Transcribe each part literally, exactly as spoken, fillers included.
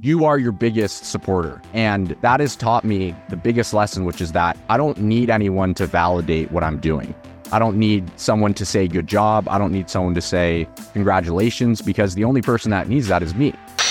you are your biggest supporter. And that has taught me the biggest lesson, which is that I don't need anyone to validate what I'm doing. I don't need someone to say good job. I don't need someone to say congratulations, because the only person that needs that is me.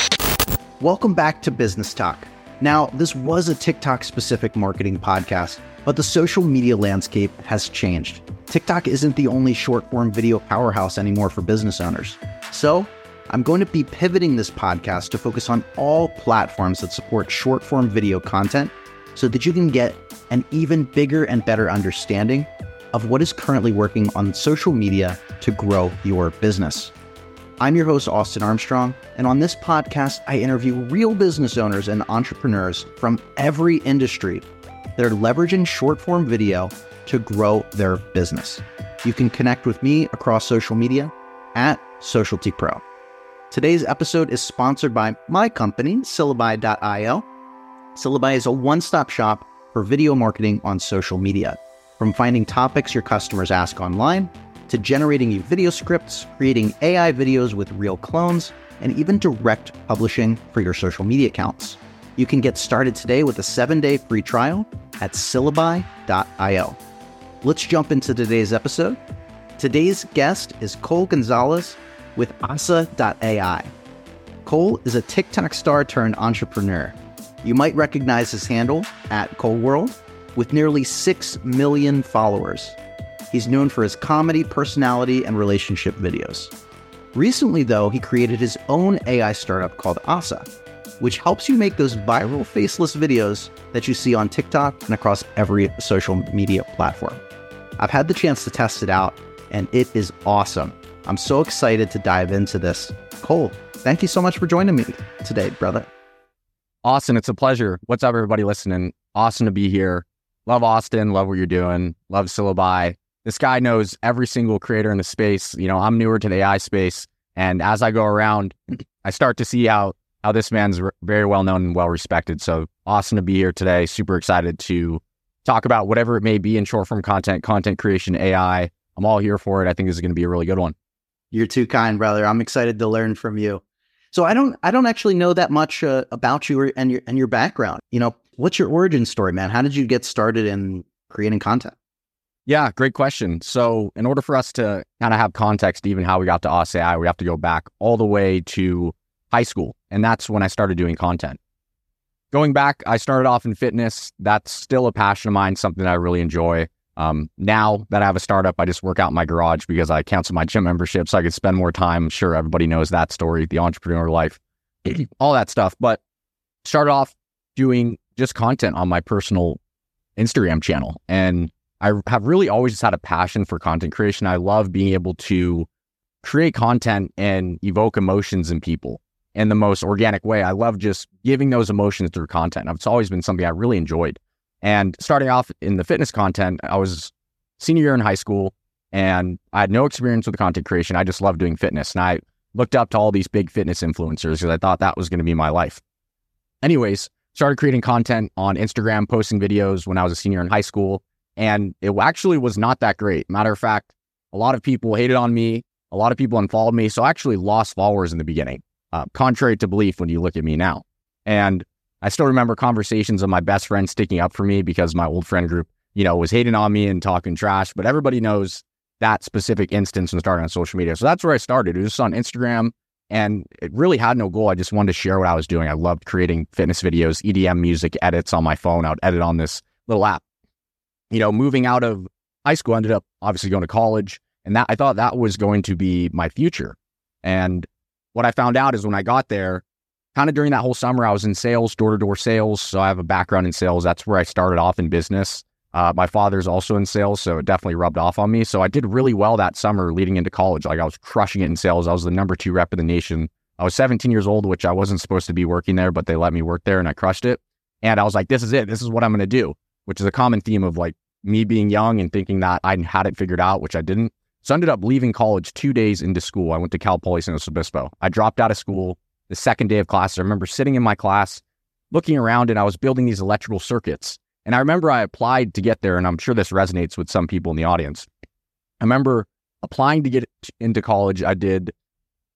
Welcome back to Business Talk. Now, this was a TikTok-specific marketing podcast, but the social media landscape has changed. TikTok isn't the only short-form video powerhouse anymore for business owners. So, I'm going to be pivoting this podcast to focus on all platforms that support short-form video content so that you can get an even bigger and better understanding of what is currently working on social media to grow your business. I'm your host, Austin Armstrong, and on this podcast, I interview real business owners and entrepreneurs from every industry that are leveraging short-form video to grow their business. You can connect with me across social media at Socialty Pro. Today's episode is sponsored by my company, Syllabi dot io. Syllabi is a one-stop shop for video marketing on social media. From finding topics your customers ask online, to generating you video scripts, creating A I videos with real clones, and even direct publishing for your social media accounts. You can get started today with a seven-day free trial at Syllabi dot io. Let's jump into today's episode. Today's guest is Cole Gonzalez with Asa dot A I. Cole is a TikTok star turned entrepreneur. You might recognize his handle at Cole World with nearly six million followers. He's known for his comedy, personality, and relationship videos. Recently, though, he created his own A I startup called Asa, which helps you make those viral faceless videos that you see on TikTok and across every social media platform. I've had the chance to test it out, and it is awesome. I'm so excited to dive into this. Cole, thank you so much for joining me today, brother. Austin, it's a pleasure. What's up, everybody listening? Awesome to be here. Love Austin. Love what you're doing. Love Syllabi. This guy knows every single creator in the space. You know, I'm newer to the A I space. And as I go around, I start to see how, how this man's re- very well known and well respected. So awesome to be here today. Super excited to talk about whatever it may be in short form content, content creation, A I. I'm all here for it. I think this is going to be a really good one. You're too kind, brother. I'm excited to learn from you. So I don't, I don't actually know that much uh, about you or, and your and your background. You know, what's your origin story, man? How did you get started in creating content? Yeah, great question. So in order for us to kind of have context, even how we got to Asa dot A I, we have to go back all the way to high school. And that's when I started doing content. Going back, I started off in fitness. That's still a passion of mine, something that I really enjoy. Um, now that I have a startup, I just work out in my garage because I cancel my gym membership so I could spend more time. I'm sure everybody knows that story, the entrepreneur life, all that stuff. But started off doing just content on my personal Instagram channel. And I have really always just had a passion for content creation. I love being able to create content and evoke emotions in people in the most organic way. I love just giving those emotions through content. It's always been something I really enjoyed. And starting off in the fitness content, I was senior year in high school and I had no experience with content creation. I just loved doing fitness. And I looked up to all these big fitness influencers because I thought that was going to be my life. Anyways, started creating content on Instagram, posting videos when I was a senior in high school. And it actually was not that great. Matter of fact, a lot of people hated on me. A lot of people unfollowed me. So I actually lost followers in the beginning, uh, contrary to belief when you look at me now. And I still remember conversations of my best friend sticking up for me because my old friend group, you know, was hating on me and talking trash. But everybody knows that specific instance when starting on social media. So that's where I started. It was just on Instagram. And it really had no goal. I just wanted to share what I was doing. I loved creating fitness videos, E D M music edits on my phone. I would edit on this little app. You know, moving out of high school, I ended up obviously going to college. And that I thought that was going to be my future. And what I found out is when I got there, kind of during that whole summer, I was in sales, door-to-door sales. So I have a background in sales. That's where I started off in business. Uh, my father's also in sales, so it definitely rubbed off on me. So I did really well that summer leading into college. Like I was crushing it in sales. I was the number two rep in the nation. I was seventeen years old, which I wasn't supposed to be working there, but they let me work there and I crushed it. And I was like, this is it. This is what I'm going to do, which is a common theme of like me being young and thinking that I had it figured out, which I didn't. So I ended up leaving college two days into school. I went to Cal Poly San Luis Obispo. I dropped out of school the second day of class. I remember sitting in my class, looking around, and I was building these electrical circuits. And I remember I applied to get there, and I'm sure this resonates with some people in the audience. I remember applying to get into college. I did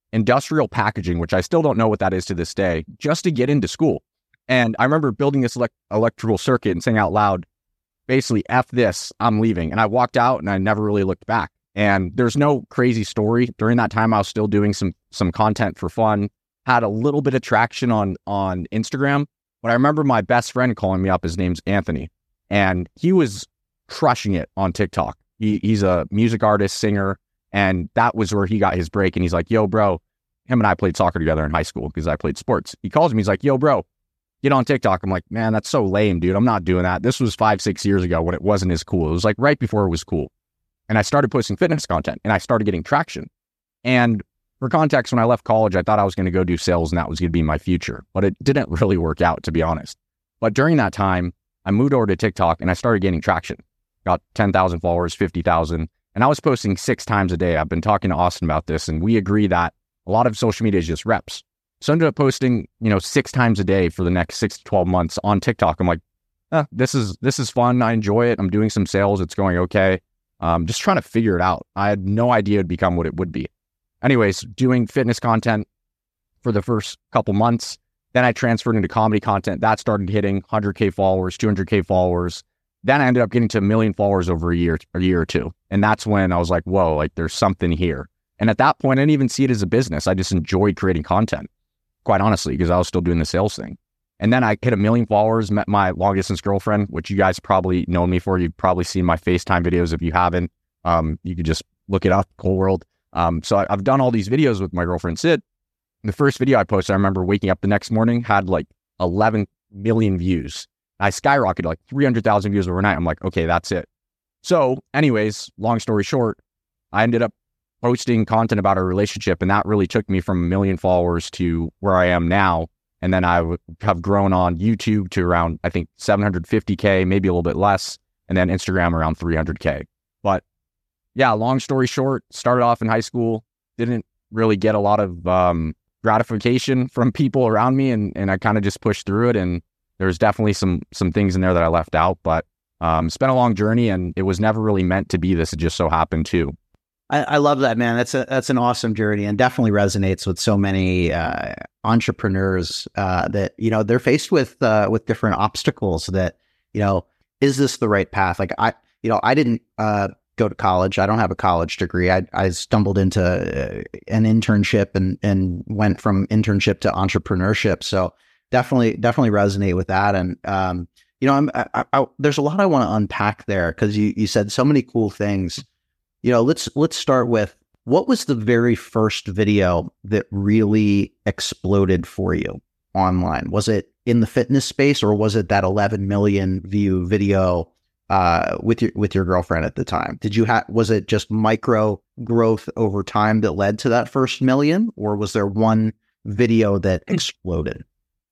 industrial packaging, which I still don't know what that is to this day, just to get into school. And I remember building this elect- electrical circuit and saying out loud, basically, F this, I'm leaving. And I walked out and I never really looked back. And there's no crazy story. During that time, I was still doing some some content for fun, had a little bit of traction on, on Instagram. But I remember my best friend calling me up. His name's Anthony. And he was crushing it on TikTok. He, he's a music artist, singer. And that was where he got his break. And he's like, yo, bro, him and I played soccer together in high school because I played sports. He calls me. He's like, yo, bro, get on TikTok. I'm like, man, that's so lame, dude. I'm not doing that. This was five, six years ago when it wasn't as cool. It was like right before it was cool. And I started posting fitness content and I started getting traction. And for context, when I left college, I thought I was going to go do sales and that was going to be my future, but it didn't really work out, to be honest. But during that time, I moved over to TikTok and I started gaining traction. Got ten thousand followers, fifty thousand. And I was posting six times a day. I've been talking to Austin about this and we agree that a lot of social media is just reps. So I ended up posting, you know, six times a day for the next six to twelve months on TikTok. I'm like, eh, this is, this is fun. I enjoy it. I'm doing some sales. It's going okay. Um, just trying to figure it out. I had no idea it'd become what it would be. Anyways, doing fitness content for the first couple months. Then I transferred into comedy content. That started hitting one hundred K followers, two hundred K followers. Then I ended up getting to a million followers over a year, a year or two. And that's when I was like, whoa, like there's something here. And at that point, I didn't even see it as a business. I just enjoyed creating content, quite honestly, because I was still doing the sales thing. And then I hit a million followers, met my long distance girlfriend, which you guys probably know me for. You've probably seen my FaceTime videos. If you haven't, um, you could just look it up, Cool World. Um, so I, I've done all these videos with my girlfriend, Sid. The first video I posted, I remember waking up the next morning, had like eleven million views. I skyrocketed like three hundred thousand views overnight. I'm like, okay, that's it. So anyways, long story short, I ended up posting content about our relationship. And that really took me from a million followers to where I am now. And then I w- have grown on YouTube to around, I think, seven hundred fifty K, maybe a little bit less. And then Instagram around three hundred K. But yeah, long story short, started off in high school, didn't really get a lot of um, gratification from people around me. And, and I kind of just pushed through it. And there's definitely some some things in there that I left out. But um, it's been a long journey and it was never really meant to be this. It just so happened too. I, I love that, man. That's a that's an awesome journey and definitely resonates with so many uh, entrepreneurs uh, that, you know, they're faced with uh, with different obstacles that, you know, is this the right path? Like I, you know, I didn't uh, go to college. I don't have a college degree. I, I stumbled into uh, an internship and, and went from internship to entrepreneurship. So definitely, definitely resonate with that. And, um, you know, I'm, I, I, there's a lot I want to unpack there because you, you said so many cool things. You know, let's let's start with, what was the very first video that really exploded for you online? Was it in the fitness space or was it that eleven million view video uh, with your with your girlfriend at the time? Did you have was it just micro growth over time that led to that first million, or was there one video that exploded?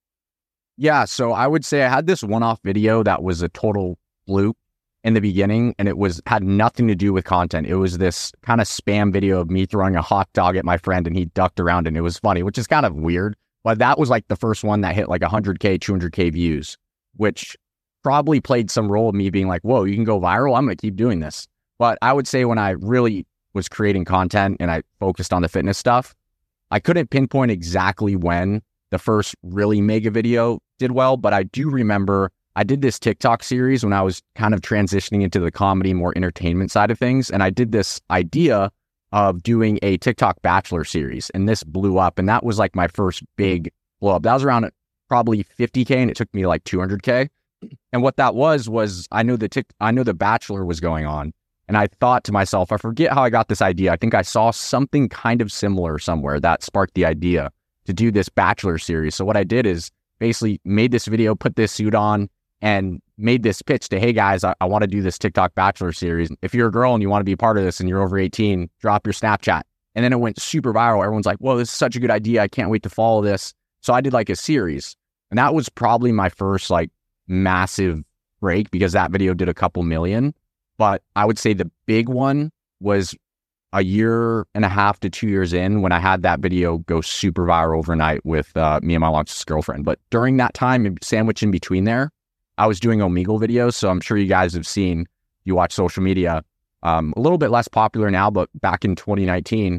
Yeah, so I would say I had this one-off video that was a total fluke in the beginning, and it was had nothing to do with content. It was this kind of spam video of me throwing a hot dog at my friend and he ducked around and it was funny, which is kind of weird. But that was like the first one that hit like one hundred K, two hundred K views, which probably played some role of me being like, whoa, you can go viral. I'm going to keep doing this. But I would say when I really was creating content and I focused on the fitness stuff, I couldn't pinpoint exactly when the first really mega video did well, but I do remember I did this TikTok series when I was kind of transitioning into the comedy, more entertainment side of things. And I did this idea of doing a TikTok Bachelor series, and this blew up. And that was like my first big blow up. That was around probably fifty K and it took me like two hundred K. And what that was, was I knew the tic- I knew the Bachelor was going on. And I thought to myself, I forget how I got this idea. I think I saw something kind of similar somewhere that sparked the idea to do this Bachelor series. So what I did is basically made this video, put this suit on, and made this pitch to, hey guys, I, I want to do this TikTok Bachelor series. If you're a girl and you want to be a part of this and you're over eighteen, drop your Snapchat. And then it went super viral. Everyone's like, whoa, this is such a good idea. I can't wait to follow this. So I did like a series. And that was probably my first like massive break because that video did a couple million. But I would say the big one was a year and a half to two years in when I had that video go super viral overnight with uh, me and my long-distance girlfriend. But during that time, sandwiched in between there, I was doing Omegle videos. So I'm sure you guys have seen, you watch social media, um, a little bit less popular now, but back in twenty nineteen,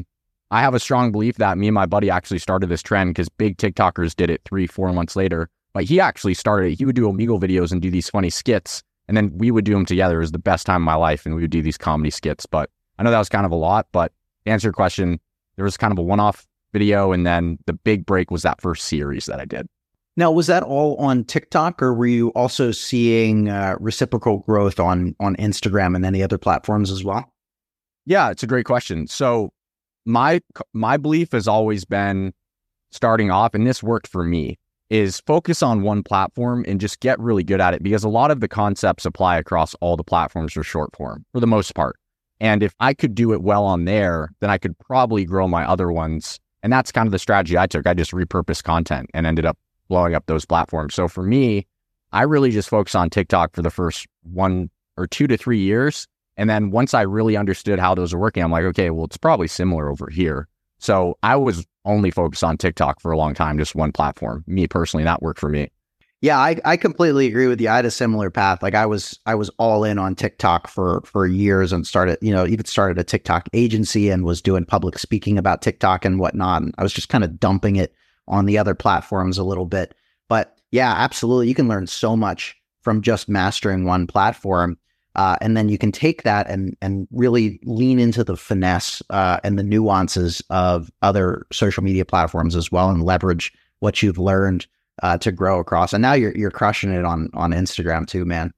I have a strong belief that me and my buddy actually started this trend because big TikTokers did it three, four months later. But he actually started it. He would do Omegle videos and do these funny skits. And then we would do them together. It was the best time of my life. And we would do these comedy skits. But I know that was kind of a lot. But to answer your question, there was kind of a one-off video. And then the big break was that first series that I did. Now, was that all on TikTok, or were you also seeing uh, reciprocal growth on on Instagram and any other platforms as well? Yeah, it's a great question. So my my belief has always been, starting off, and this worked for me, is focus on one platform and just get really good at it, because a lot of the concepts apply across all the platforms for short form for the most part. And if I could do it well on there, then I could probably grow my other ones. And that's kind of the strategy I took. I just repurposed content and ended up blowing up those platforms. So for me, I really just focused on TikTok for the first one or two to three years. And then once I really understood how those are working, I'm like, okay, well, it's probably similar over here. So I was only focused on TikTok for a long time, just one platform. Me personally, that worked for me. Yeah, I, I completely agree with you. I had a similar path. Like I was I was all in on TikTok for for years, and started, you know, even started a TikTok agency and was doing public speaking about TikTok and whatnot. And I was just kind of dumping it on the other platforms a little bit. But yeah, absolutely. You can learn so much from just mastering one platform. Uh, and then you can take that and and really lean into the finesse uh, and the nuances of other social media platforms as well, and leverage what you've learned uh, to grow across. And now you're you're crushing it on on Instagram too, man.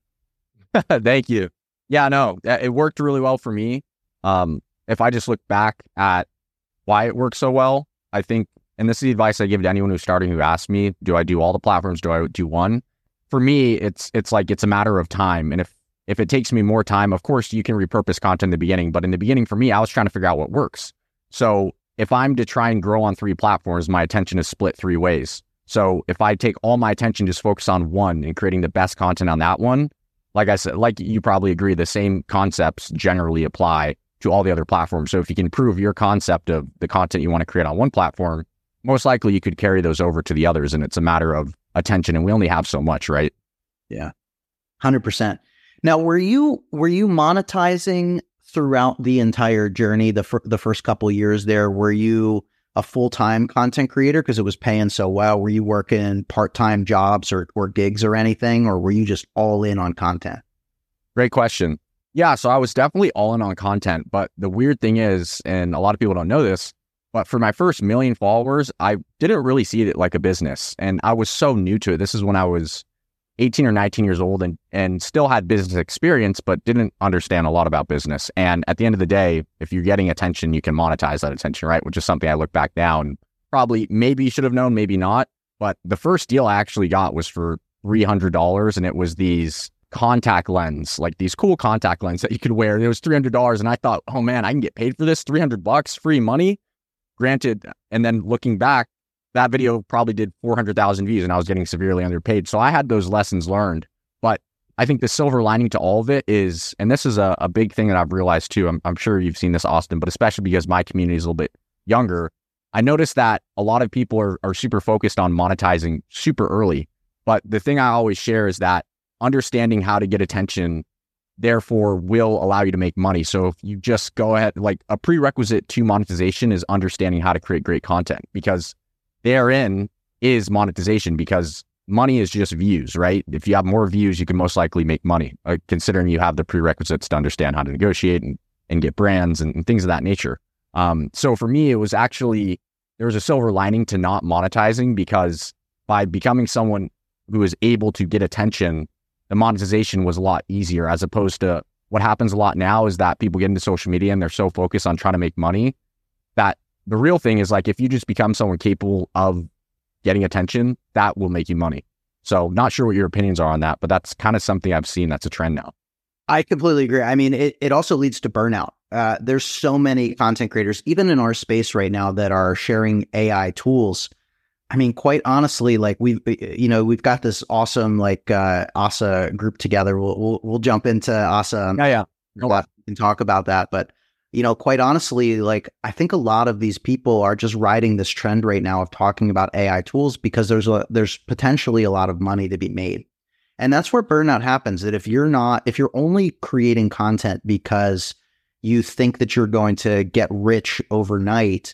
Thank you. Yeah, no, it worked really well for me. Um, if I just look back at why it worked so well, I think, and this is the advice I give to anyone who's starting, who asks me, do I do all the platforms? Do I do one? For me, it's it's like it's a matter of time. And if If it takes me more time, of course, you can repurpose content in the beginning. But in the beginning, for me, I was trying to figure out what works. So if I'm to try and grow on three platforms, my attention is split three ways. So if I take all my attention, just focus on one and creating the best content on that one, like I said, like you probably agree, the same concepts generally apply to all the other platforms. So if you can prove your concept of the content you want to create on one platform, most likely you could carry those over to the others. And it's a matter of attention. And we only have so much, right? Yeah, one hundred percent. Now, were you were you monetizing throughout the entire journey, the fir- the first couple of years there? Were you a full-time content creator because it was paying so well? Were you working part-time jobs or, or gigs or anything, or were you just all in on content? Great question. Yeah, so I was definitely all in on content, but the weird thing is, and a lot of people don't know this, but for my first million followers, I didn't really see it like a business, and I was so new to it. This is when I was eighteen or nineteen years old and, and still had business experience, but didn't understand a lot about business. And at the end of the day, if you're getting attention, you can monetize that attention, right? Which is something I look back now and probably maybe should have known, maybe not. But the first deal I actually got was for three hundred dollars, and it was these contact lens, like these cool contact lens that you could wear. And it was three hundred dollars. And I thought, oh man, I can get paid for this, three hundred bucks, free money. Granted, and then looking back, that video probably did four hundred thousand views and I was getting severely underpaid. So I had those lessons learned. But I think the silver lining to all of it is, and this is a, a big thing that I've realized too, I'm, I'm sure you've seen this, Austin, but especially because my community is a little bit younger, I noticed that a lot of people are, are super focused on monetizing super early. But the thing I always share is that understanding how to get attention, therefore, will allow you to make money. So if you just go ahead, like a prerequisite to monetization is understanding how to create great content, because therein is monetization, because money is just views, right? If you have more views, you can most likely make money, uh, considering you have the prerequisites to understand how to negotiate and, and get brands and, and things of that nature. Um, so for me, it was actually, there was a silver lining to not monetizing, because by becoming someone who is able to get attention, the monetization was a lot easier, as opposed to what happens a lot now is that people get into social media and they're so focused on trying to make money that the real thing is, like, if you just become someone capable of getting attention, that will make you money. So not sure what your opinions are on that, but that's kind of something I've seen that's a trend now. I completely agree. I mean, it, it also leads to burnout. Uh, there's so many content creators, even in our space right now, that are sharing A I tools. I mean, quite honestly, like we've, you know, we've got this awesome, like, uh, Asa group together. We'll, we'll, we'll jump into Asa. Yeah, yeah. No, and talk about that. But, you know, quite honestly, like, I think a lot of these people are just riding this trend right now of talking about A I tools, because there's a, there's potentially a lot of money to be made. And that's where burnout happens. That if you're not, if you're only creating content because you think that you're going to get rich overnight,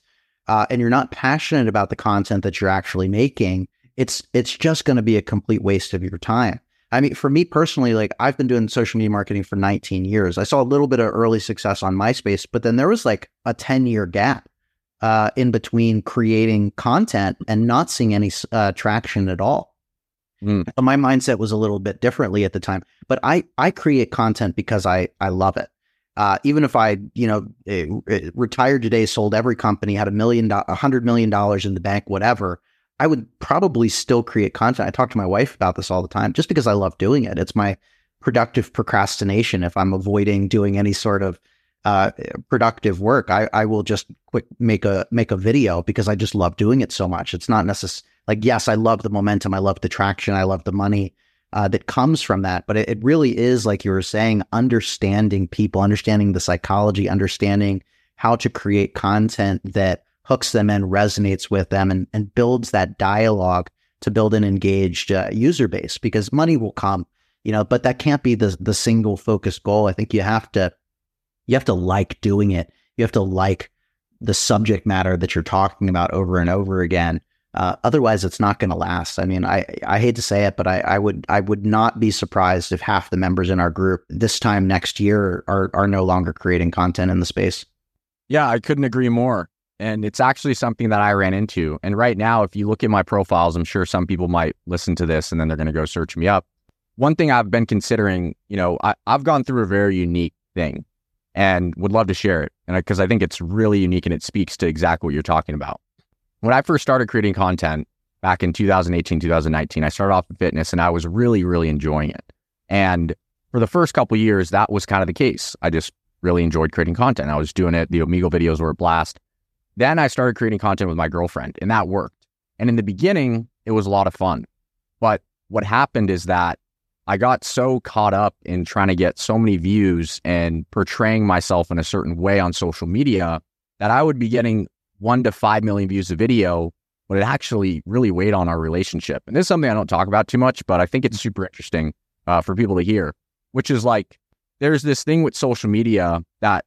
uh, and you're not passionate about the content that you're actually making, it's it's just going to be a complete waste of your time. I mean, for me personally, like I've been doing social media marketing for nineteen years. I saw a little bit of early success on MySpace, but then there was like a ten year gap uh, in between creating content and not seeing any uh, traction at all. Mm. So my mindset was a little bit differently at the time, but I, I create content because I, I love it. Uh, even if I, you know, it, it retired today, sold every company, had a million, a hundred million dollars in the bank, whatever, I would probably still create content. I talk to my wife about this all the time, just because I love doing it. It's my productive procrastination. If I'm avoiding doing any sort of uh, productive work, I, I will just quick make a make a video because I just love doing it so much. It's not necessary. Like, yes, I love the momentum, I love the traction, I love the money uh, that comes from that. But it, it really is, like you were saying, understanding people, understanding the psychology, understanding how to create content that hooks them in, resonates with them, and, and builds that dialogue to build an engaged uh, user base, because money will come, you know, but that can't be the the single focused goal. I think you have to, you have to like doing it. You have to like the subject matter that you're talking about over and over again. Uh, otherwise, it's not going to last. I mean, I, I hate to say it, but I, I would I would not be surprised if half the members in our group this time next year are are no longer creating content in the space. Yeah, I couldn't agree more. And it's actually something that I ran into. And right now, if you look at my profiles, I'm sure some people might listen to this and then they're going to go search me up. One thing I've been considering, you know, I, I've gone through a very unique thing and would love to share it. And because I, I think it's really unique and it speaks to exactly what you're talking about. When I first started creating content back in two thousand eighteen, two thousand nineteen, I started off in fitness and I was really, really enjoying it. And for the first couple of years, that was kind of the case. I just really enjoyed creating content. I was doing it. The Omegle videos were a blast. Then I started creating content with my girlfriend and that worked. And in the beginning, it was a lot of fun. But what happened is that I got so caught up in trying to get so many views and portraying myself in a certain way on social media that I would be getting one to five million views a video, but it actually really weighed on our relationship. And this is something I don't talk about too much, but I think it's super interesting uh, for people to hear, which is like, there's this thing with social media that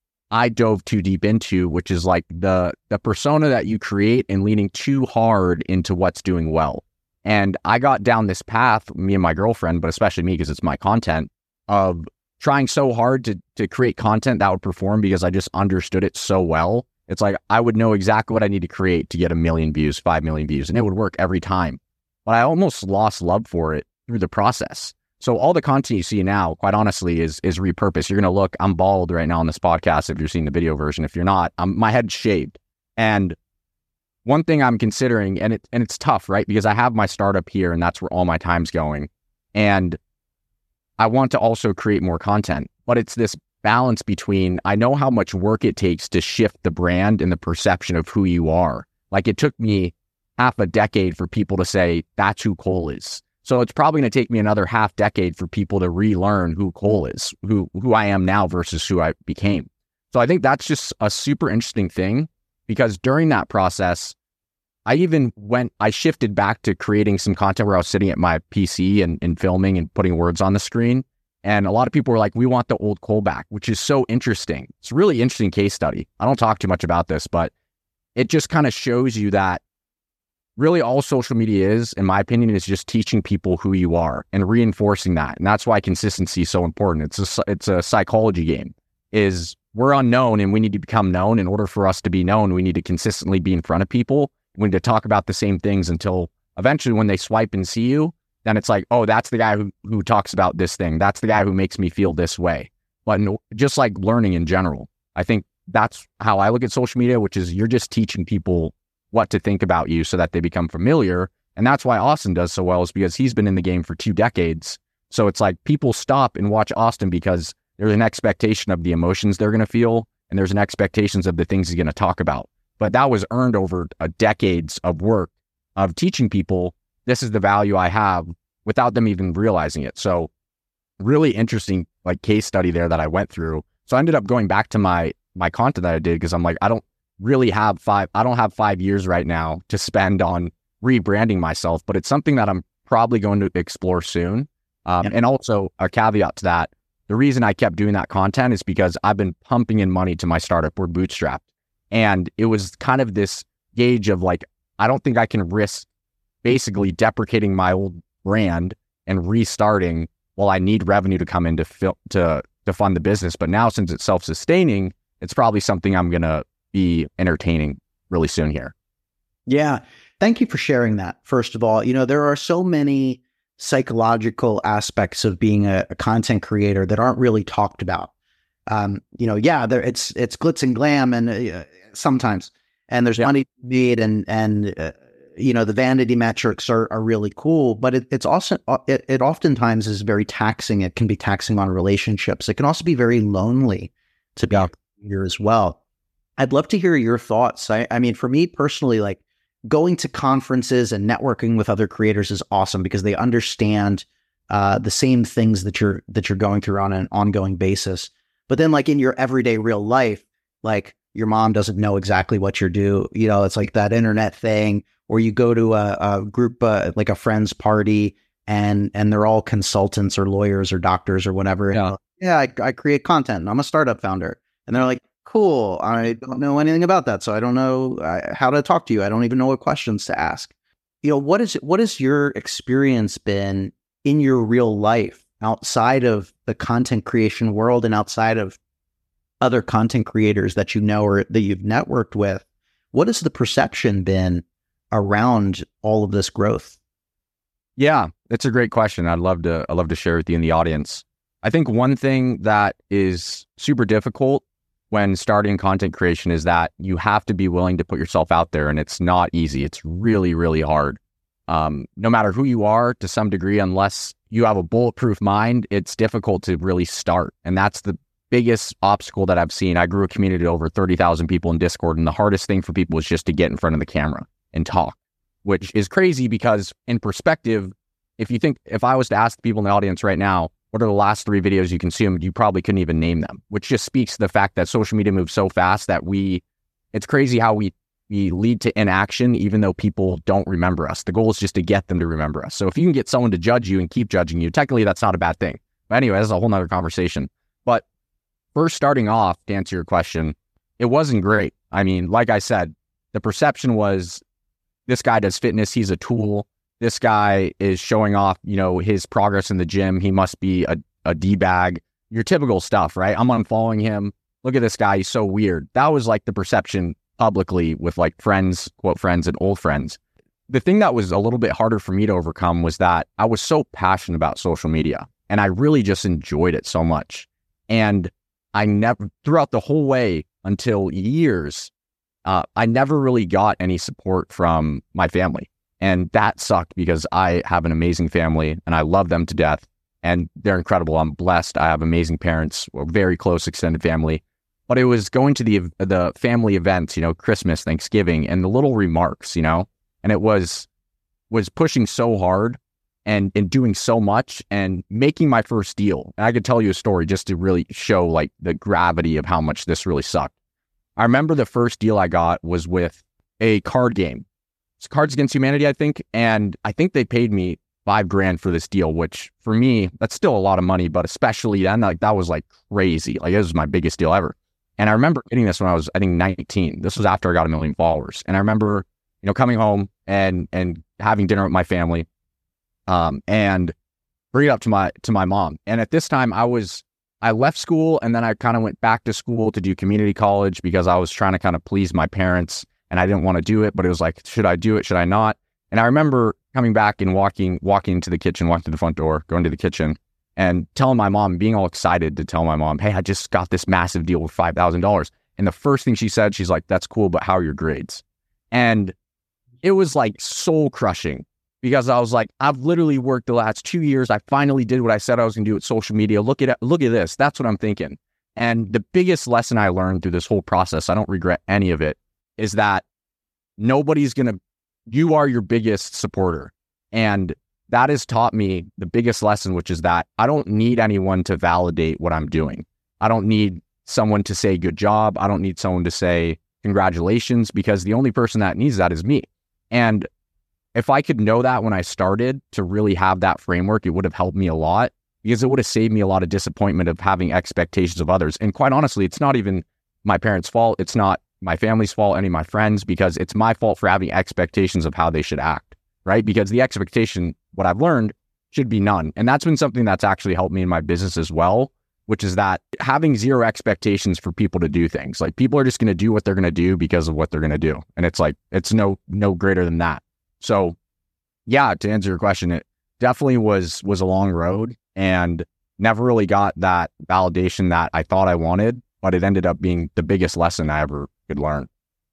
I dove too deep into, which is like the the persona that you create and leaning too hard into what's doing well. And I got down this path, me and my girlfriend, but especially me because it's my content, of trying so hard to to create content that would perform because I just understood it so well. It's like I would know exactly what I need to create to get a million views, five million views, and it would work every time. But I almost lost love for it through the process. So all the content you see now, quite honestly, is is repurposed. You're going to look, I'm bald right now on this podcast if you're seeing the video version. If you're not, I'm, my head's shaved. And one thing I'm considering, and it and it's tough, right? Because I have my startup here and that's where all my time's going. And I want to also create more content, but it's this balance between, I know how much work it takes to shift the brand and the perception of who you are. Like it took me half a decade for people to say, that's who Cole is. So it's probably going to take me another half decade for people to relearn who Cole is, who, who I am now versus who I became. So I think that's just a super interesting thing, because during that process, I even went, I shifted back to creating some content where I was sitting at my P C and, and filming and putting words on the screen. And a lot of people were like, we want the old Cole back, which is so interesting. It's a really interesting case study. I don't talk too much about this, but it just kind of shows you that really all social media is, in my opinion, is just teaching people who you are and reinforcing that. And that's why consistency is so important. It's a, it's a psychology game. Is we're unknown and we need to become known. In order for us to be known, we need to consistently be in front of people. We need to talk about the same things until eventually when they swipe and see you, then it's like, oh, that's the guy who, who talks about this thing. That's the guy who makes me feel this way. But no, just like learning in general, I think that's how I look at social media, which is you're just teaching people what to think about you so that they become familiar. And that's why Austin does so well, is because he's been in the game for two decades. So it's like people stop and watch Austin because there's an expectation of the emotions they're going to feel, and there's an expectations of the things he's going to talk about. But that was earned over a decades of work of teaching people this is the value I have without them even realizing it. So really interesting like case study there that I went through. So I ended up going back to my my content that I did because I'm like, I don't really have five, I don't have five years right now to spend on rebranding myself, but it's something that I'm probably going to explore soon. Um, yeah. And also a caveat to that, the reason I kept doing that content is because I've been pumping in money to my startup. We're bootstrapped. And it was kind of this gauge of like, I don't think I can risk basically deprecating my old brand and restarting while I need revenue to come in to fill, to to fund the business. But now since it's self-sustaining, it's probably something I'm going to be entertaining really soon here. Yeah. Thank you for sharing that. First of all, you know, there are so many psychological aspects of being a, a content creator that aren't really talked about. Um, you know, yeah, there it's it's glitz and glam, and uh, sometimes, and there's yeah. money made, and and uh, you know, the vanity metrics are are really cool, but it, it's also it, it oftentimes is very taxing. It can be taxing on relationships. It can also be very lonely to be out here as well. I'd love to hear your thoughts. I, I mean, for me personally, like going to conferences and networking with other creators is awesome because they understand uh, the same things that you're that you're going through on an ongoing basis. But then, like in your everyday real life, like your mom doesn't know exactly what you're doing. You know, it's like that internet thing, or you go to a, a group, uh, like a friend's party, and and they're all consultants or lawyers or doctors or whatever. Yeah, and, yeah, I, I create content, and I'm a startup founder, and they're like, cool. I don't know anything about that, so I don't know uh, how to talk to you. I don't even know what questions to ask. You know, what is what has your experience been in your real life outside of the content creation world and outside of other content creators that you know or that you've networked with? What has the perception been around all of this growth? Yeah, it's a great question. I'd love to I'd love to share with you in the audience. I think one thing that is super difficult when starting content creation is that you have to be willing to put yourself out there, and it's not easy. It's really, really hard. Um, no matter who you are, to some degree, unless you have a bulletproof mind, it's difficult to really start. And that's the biggest obstacle that I've seen. I grew a community of over thirty thousand people in Discord, and the hardest thing for people is just to get in front of the camera and talk, which is crazy because in perspective, if you think, if I was to ask the people in the audience right now, what are the last three videos you consumed, you probably couldn't even name them, which just speaks to the fact that social media moves so fast that we, it's crazy how we, we lead to inaction, even though people don't remember us. The goal is just to get them to remember us. So if you can get someone to judge you and keep judging you, technically that's not a bad thing. But anyway, that's a whole nother conversation. But first, starting off, to answer your question, it wasn't great. I mean, like I said, the perception was this guy does fitness. He's a tool. This guy is showing off, you know, his progress in the gym. He must be a, a D-bag. Your typical stuff, right? I'm unfollowing him. Look at this guy. He's so weird. That was like the perception publicly with like friends, quote friends, and old friends. The thing that was a little bit harder for me to overcome was that I was so passionate about social media, and I really just enjoyed it so much. And I never, throughout the whole way until years, uh, I never really got any support from my family. And that sucked because I have an amazing family and I love them to death, and they're incredible. I'm blessed. I have amazing parents, a very close extended family. But it was going to the the family events, you know, Christmas, Thanksgiving, and the little remarks, you know, and it was was pushing so hard and and doing so much and making my first deal. And I could tell you a story just to really show like the gravity of how much this really sucked. I remember the first deal I got was with a card game. It's Cards Against Humanity, I think. And I think they paid me five grand for this deal, which for me, that's still a lot of money, but especially then, like that was like crazy. Like it was my biggest deal ever. And I remember getting this when I was, I think, nineteen. This was after I got a million followers. And I remember, you know, coming home and and having dinner with my family, um, and bring it up to my to my mom. And at this time, I was I left school, and then I kind of went back to school to do community college because I was trying to kind of please my parents, and I didn't want to do it. But it was like, should I do it? Should I not? And I remember coming back and walking walking to the kitchen, walking to the front door, going to the kitchen, and telling my mom, being all excited to tell my mom, hey, I just got this massive deal with five thousand dollars. And the first thing she said, she's like, that's cool, but how are your grades? And it was like soul crushing because I was like, I've literally worked the last two years. I finally did what I said I was going to do with social media. Look at look at this. That's what I'm thinking. And the biggest lesson I learned through this whole process, I don't regret any of it, is that nobody's going to, you are your biggest supporter. And that has taught me the biggest lesson, which is that I don't need anyone to validate what I'm doing. I don't need someone to say good job. I don't need someone to say congratulations, because the only person that needs that is me. And if I could know that when I started, to really have that framework, it would have helped me a lot, because it would have saved me a lot of disappointment of having expectations of others. And quite honestly, it's not even my parents' fault. It's not my family's fault, any of my friends, because it's my fault for having expectations of how they should act, right? Because the expectation, what I've learned, should be none. And that's been something that's actually helped me in my business as well, which is that having zero expectations for people to do things. Like, people are just going to do what they're going to do because of what they're going to do. And it's like, it's no, no greater than that. So yeah, to answer your question, it definitely was, was a long road and never really got that validation that I thought I wanted, but it ended up being the biggest lesson I ever could learn.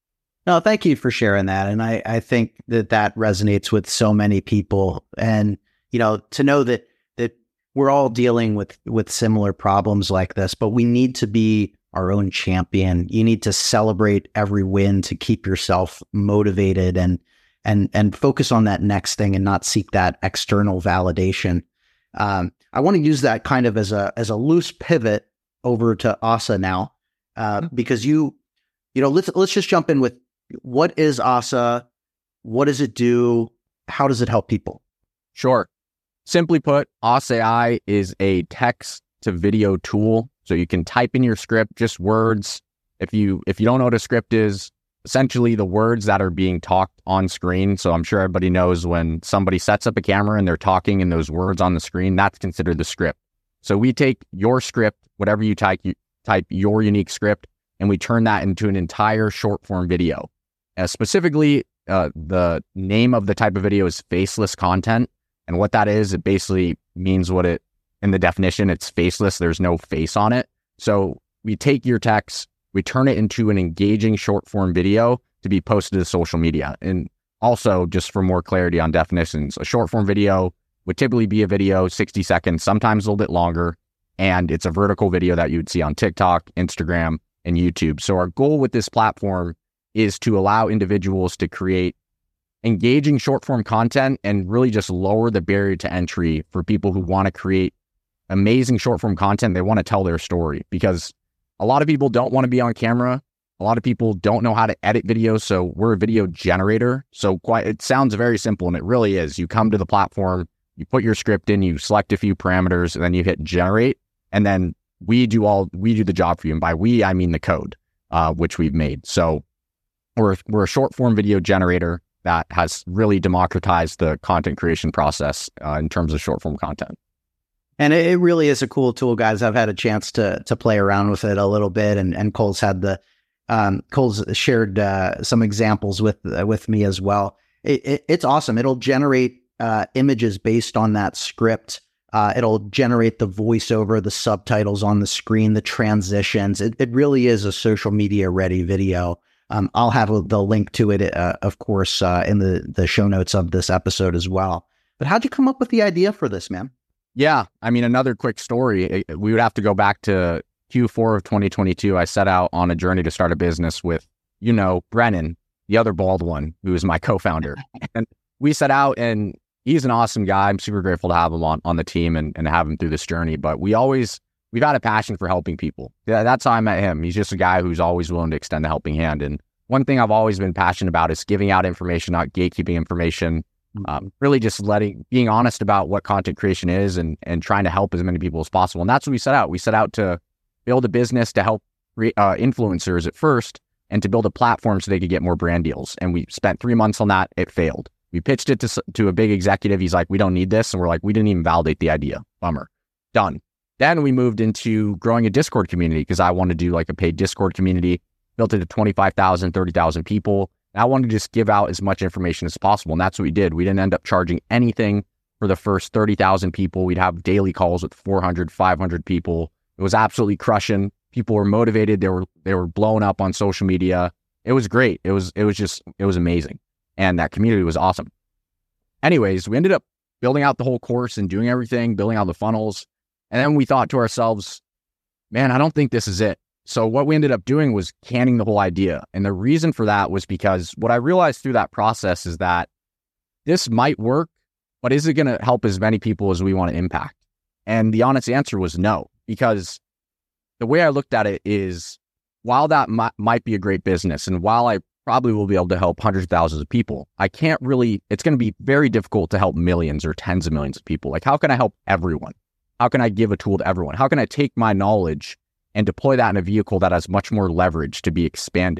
No, thank you for sharing that. And I, I think that that resonates with so many people. And, you know, to know that that we're all dealing with with similar problems like this, but we need to be our own champion. You need to celebrate every win to keep yourself motivated and and and focus on that next thing and not seek that external validation. Um, I want to use that kind of as a as a loose pivot over to Asa now, uh, because you you know let's let's just jump in with, what is Asa? What does it do? How does it help people? Sure. Simply put, Asa A I is a text to video tool. So you can type in your script, just words. If you if you don't know what a script is, essentially the words that are being talked on screen. So I'm sure everybody knows when somebody sets up a camera and they're talking and those words on the screen, that's considered the script. So we take your script, whatever you type, you type your unique script, and we turn that into an entire short form video. Uh, specifically, uh, the name of the type of video is faceless content. And what that is, it basically means what it, in the definition, it's faceless. There's no face on it. So we take your text, we turn it into an engaging short form video to be posted to social media. And also, just for more clarity on definitions, a short form video would typically be a video, sixty seconds, sometimes a little bit longer. And it's a vertical video that you would see on TikTok, Instagram, and YouTube. So our goal with this platform is to allow individuals to create engaging short form content and really just lower the barrier to entry for people who want to create amazing short form content. They want to tell their story, because a lot of people don't want to be on camera. A lot of people don't know how to edit videos. So we're a video generator. So quite, it sounds very simple, and it really is. You come to the platform, you put your script in, you select a few parameters, and then you hit generate. And then we do all, we do the job for you. And by we, I mean the code, uh, which we've made. So we're, we're a short form video generator that has really democratized the content creation process uh, in terms of short form content. And it, it really is a cool tool, guys. I've had a chance to to play around with it a little bit, and and Cole's had the um, Cole's shared uh, some examples with uh, with me as well. It, it, it's awesome. It'll generate uh, images based on that script. Uh, it'll generate the voiceover, the subtitles on the screen, the transitions. It, it really is a social media ready video. Um, I'll have a, the link to it, uh, of course, uh, in the, the show notes of this episode as well. But how'd you come up with the idea for this, man? Yeah, I mean, another quick story. We would have to go back to Q four of twenty twenty-two. I set out on a journey to start a business with, you know, Brennan, the other bald one, who is my co-founder. And we set out, and he's an awesome guy. I'm super grateful to have him on, on the team and, and have him through this journey. But we always, we've had a passion for helping people. Yeah, that's how I met him. He's just a guy who's always willing to extend the helping hand. And one thing I've always been passionate about is giving out information, not gatekeeping information. Um, really just letting, being honest about what content creation is, and and trying to help as many people as possible. And that's what we set out. We set out to build a business to help re, uh, influencers at first, and to build a platform so they could get more brand deals. And we spent three months on that. It failed. We pitched it to to a big executive. He's like, we don't need this. And we're like, we didn't even validate the idea. Bummer. Done. Then we moved into growing a Discord community, because I wanted to do like a paid Discord community. Built it to twenty-five thousand, thirty thousand people. I wanted to just give out as much information as possible. And that's what we did. We didn't end up charging anything for the first thirty thousand people. We'd have daily calls with four hundred, five hundred people. It was absolutely crushing. People were motivated. They were, they were blowing up on social media. It was great. It was, it was just, it was amazing. And that community was awesome. Anyways, we ended up building out the whole course and doing everything, building out the funnels. And then we thought to ourselves, man, I don't think this is it. So what we ended up doing was canning the whole idea. And the reason for that was because what I realized through that process is that this might work, but is it going to help as many people as we want to impact? And the honest answer was no, because the way I looked at it is, while that m- might be a great business, and while I probably will be able to help hundreds of thousands of people, I can't really, it's going to be very difficult to help millions or tens of millions of people. Like, how can I help everyone? How can I give a tool to everyone? How can I take my knowledge and deploy that in a vehicle that has much more leverage to be expanded?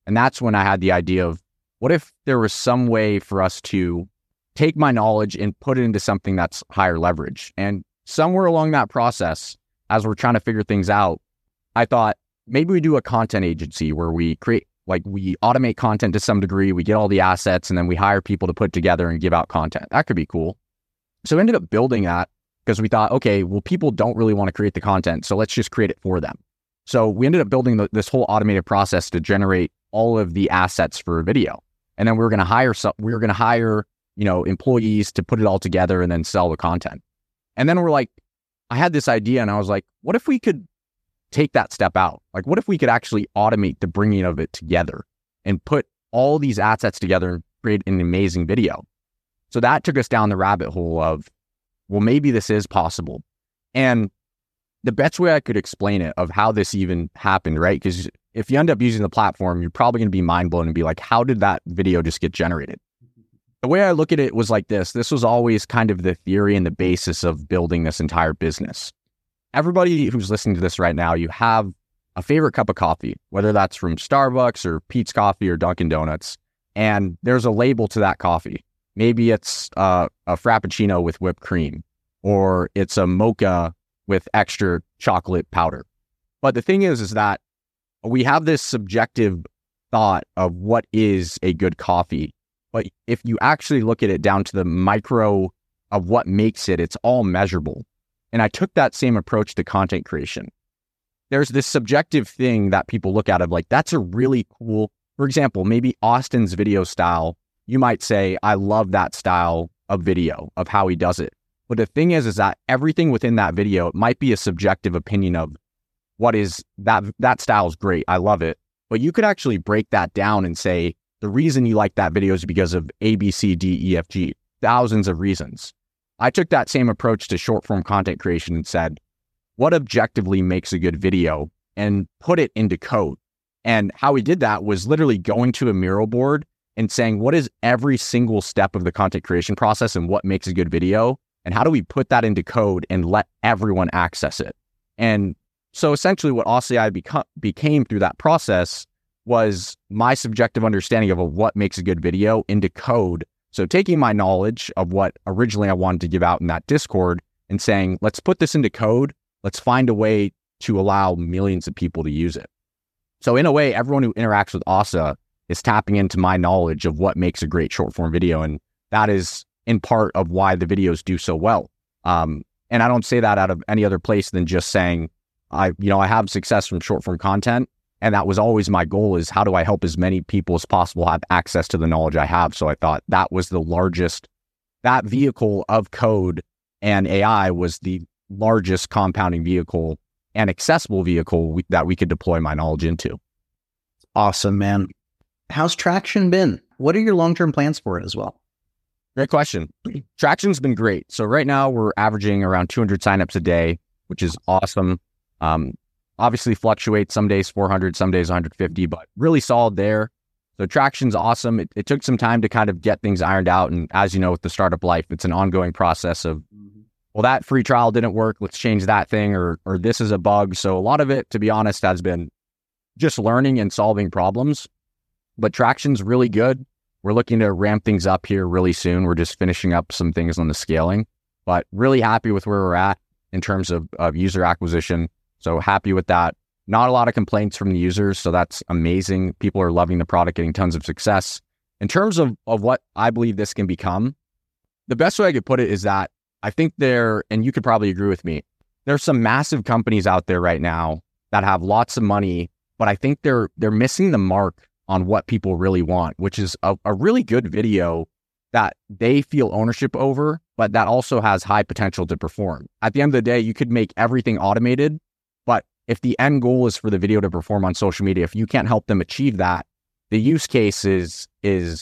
And that's when I had the idea of, what if there was some way for us to take my knowledge and put it into something that's higher leverage? And somewhere along that process, as we're trying to figure things out, I thought maybe we do a content agency where we create, like we automate content to some degree, we get all the assets, and then we hire people to put together and give out content. That could be cool. So we ended up building that because we thought, okay, well, people don't really want to create the content, so let's just create it for them. So we ended up building the, this whole automated process to generate all of the assets for a video. And then we were going to hire some, we were going to hire, you know, employees to put it all together and then sell the content. And then we're like, I had this idea and I was like, what if we could take that step out? Like, what if we could actually automate the bringing of it together and put all these assets together and create an amazing video? So that took us down the rabbit hole of, well, maybe this is possible. And the best way I could explain it of how this even happened, right? Because if you end up using the platform, you're probably going to be mind blown and be like, how did that video just get generated? The way I look at it was like this. This was always kind of the theory and the basis of building this entire business. Everybody who's listening to this right now, you have a favorite cup of coffee, whether that's from Starbucks or Peet's Coffee or Dunkin' Donuts, and there's a label to that coffee. Maybe it's uh, a Frappuccino with whipped cream, or it's a mocha with extra chocolate powder. But the thing is, is that we have this subjective thought of what is a good coffee. But if you actually look at it down to the micro of what makes it, it's all measurable. And I took that same approach to content creation. There's this subjective thing that people look at of like, that's a really cool, for example, maybe Austin's video style. You might say, I love that style of video, of how he does it. But the thing is, is that everything within that video, it might be a subjective opinion of what is that, that style is great. I love it. But you could actually break that down and say, the reason you like that video is because of A, B, C, D, E, F, G, thousands of reasons. I took that same approach to short form content creation and said, what objectively makes a good video, and put it into code. And how we did that was literally going to a Miro board and saying, what is every single step of the content creation process and what makes a good video? And how do we put that into code and let everyone access it? And so essentially what AweSAI beco- became through that process was my subjective understanding of what makes a good video into code. So taking my knowledge of what originally I wanted to give out in that Discord and saying, let's put this into code. Let's find a way to allow millions of people to use it. So in a way, everyone who interacts with AweSA is tapping into my knowledge of what makes a great short form video. And that is in part of why the videos do so well. Um, and I don't say that out of any other place than just saying, I, you know, I have success from short form content. And that was always my goal, is how do I help as many people as possible have access to the knowledge I have? So I thought that was the largest, that vehicle of code and A I was the largest compounding vehicle and accessible vehicle we, that we could deploy my knowledge into. Awesome, man. How's traction been? What are your long-term plans for it as well? Great question. Traction's been great. So right now we're averaging around two hundred signups a day, which is awesome. Um, obviously fluctuates, some days four hundred, some days one hundred fifty, but really solid there. So traction's awesome. It, it took some time to kind of get things ironed out. And as you know, with the startup life, it's an ongoing process of, mm-hmm. well, that free trial didn't work. Let's change that thing, or, or this is a bug. So a lot of it, to be honest, has been just learning and solving problems, but traction's really good. We're looking to ramp things up here really soon. We're just finishing up some things on the scaling, but really happy with where we're at in terms of, of user acquisition. So happy with that. Not a lot of complaints from the users. So that's amazing. People are loving the product, getting tons of success. In terms of, of what I believe this can become, the best way I could put it is that I think there, and you could probably agree with me, there's some massive companies out there right now that have lots of money, but I think they're they're missing the mark on what people really want, which is a, a really good video that they feel ownership over, but that also has high potential to perform. At the end of the day, you could make everything automated, but if the end goal is for the video to perform on social media, if you can't help them achieve that, the use case is, is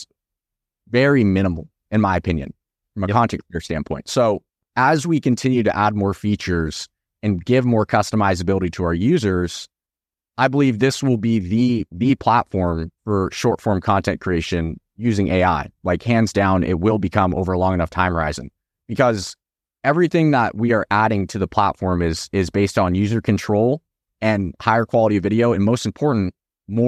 very minimal, in my opinion, from a yep. content creator standpoint. So as we continue to add more features and give more customizability to our users, I believe this will be the the platform for short form content creation using A I. Like hands down, it will become over a long enough time horizon, because everything that we are adding to the platform is is based on user control and higher quality video, and most important, more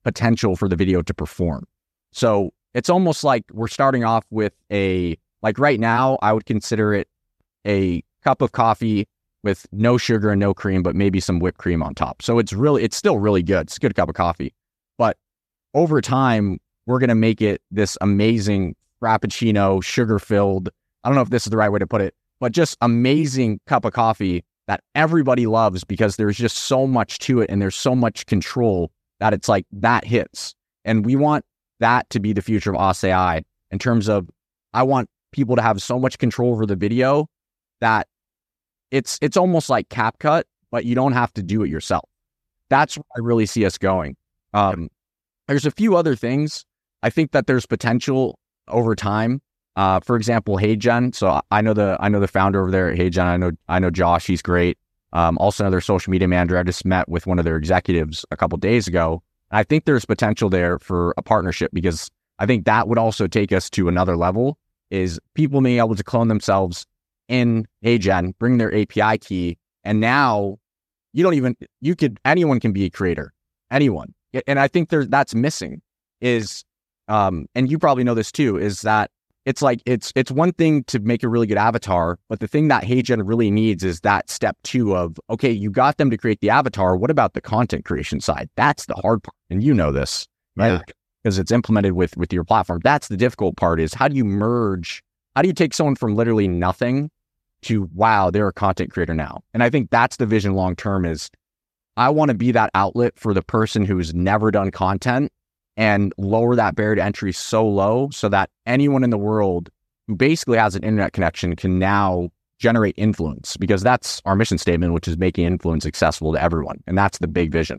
potential for the video to perform. So it's almost like we're starting off with a, like right now, I would consider it a cup of coffee with no sugar and no cream, but maybe some whipped cream on top. So it's really, it's still really good. It's a good cup of coffee. But over time, we're going to make it this amazing frappuccino, sugar-filled, I don't know if this is the right way to put it, but just amazing cup of coffee that everybody loves because there's just so much to it and there's so much control that it's like that hits. And we want that to be the future of Us A I in terms of, I want people to have so much control over the video that it's it's almost like CapCut, but you don't have to do it yourself. That's where I really see us going. Um, there's a few other things. I think that there's potential over time. Uh, for example, HeyGen. So I know the I know the founder over there at HeyGen. I know I know Josh. He's great. Um, also another social media manager. I just met with one of their executives a couple days ago. I think there's potential there for a partnership because I think that would also take us to another level. Is people being able to clone themselves in HeyGen, bring their A P I key, and now you don't even you could anyone can be a creator, anyone. And I think there's that's missing. Is um, and you probably know this too. Is that It's like, it's it's one thing to make a really good avatar, but the thing that HeyGen really needs is that step two of, okay, you got them to create the avatar. What about the content creation side? That's the hard part. And you know this, right? Yeah. Because it's implemented with, with your platform. That's the difficult part is how do you merge, how do you take someone from literally nothing to, wow, they're a content creator now? And I think that's the vision long-term is I want to be that outlet for the person who's never done content and lower that barrier to entry so low so that anyone in the world who basically has an internet connection can now generate influence, because that's our mission statement, which is making influence accessible to everyone. And that's the big vision.